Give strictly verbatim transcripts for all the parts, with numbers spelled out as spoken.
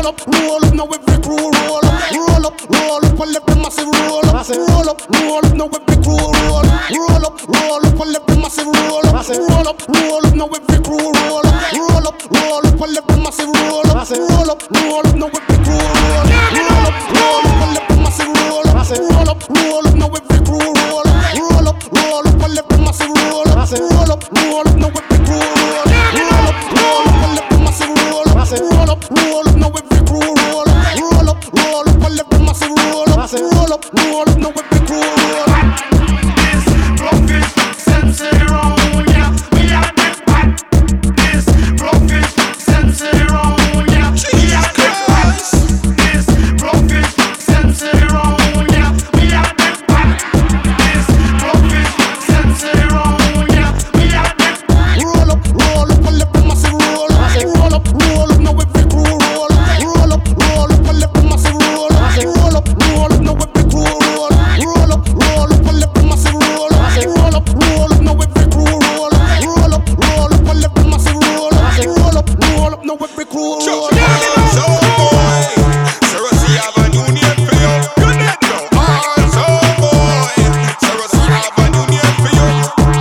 roll up, roll up, now every crew roll up, roll up, roll up, and let the massive roll up, roll up, roll up, now every crew roll up, roll up, roll up, and let the massive roll up, roll up, roll up, now every crew roll up, roll up, roll up, and let the massive roll up, roll up, roll up, now every crew roll up, roll up, roll up, and let the massive roll up, roll up, roll up, now every crew roll up, roll up, roll up, and let the massive roll up, roll up, roll up, now every crew roll up, roll up, roll up, and let the massive roll up, roll up, roll up, now every crew roll up, roll up, roll up, and let the massive roll up, roll up, roll up, now every crew roll up. This blowfish sensei roll, yeah, we are the bad. This blowfish sensei roll, yeah, we are the bad. This blowfish sensei roll, yeah, we are the bad. This blowfish sensei roll, yeah, we are the bad. Roll up, roll up, and let the massive roll up, roll up, roll up, now every crew roll up, roll up, roll up, and let the massive roll up, roll up, roll up, now every crew roll up, roll up, roll up, and let the massive roll up, roll up, roll up, now every crew roll up, roll up, roll up, and let the massive roll up, roll up, roll up, now every crew roll up. So boy, Seriously have a new name for you. You need to know. Ah, so boy, Seriously have a new name for you.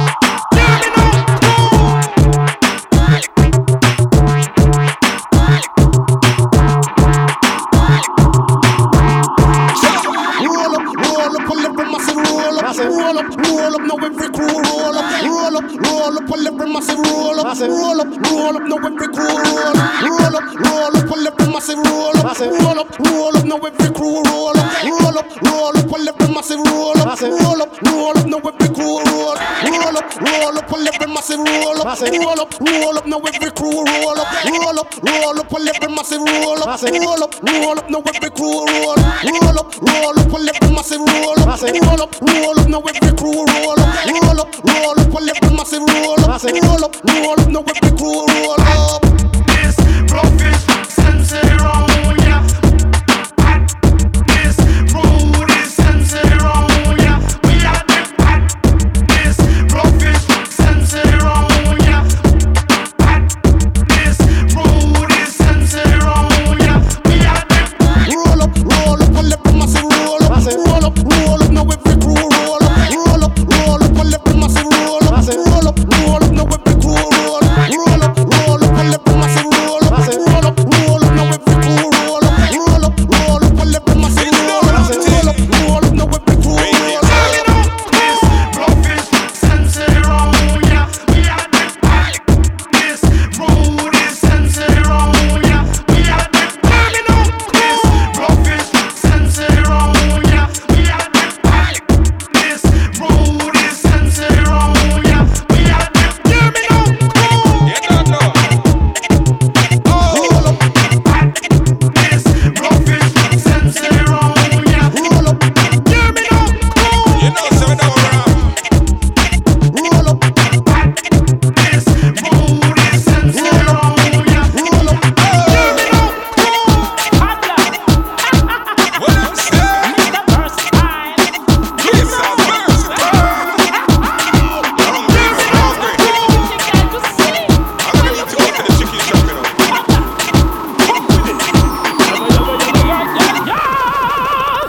Roll up, roll up, and let the massive roll up, roll up, roll up, now every crew roll up, roll up, roll up, and let the massive roll up, roll up, roll up, now every crew roll up, roll up, roll up, and let the massive roll up, roll up, roll up, now every crew roll up, roll up, roll up, and let the massive roll up, roll up, roll up, now every crew roll up, roll up, roll up, and let the massive roll up, roll up, roll up, now every crew roll up, roll up, roll up, and let the massive roll up, roll up, roll up, now every crew roll up, roll up, roll up, and let the massive roll up, roll up, roll up, now every crew roll up, roll up, roll up, and let the massive roll up, roll up, roll up, now every crew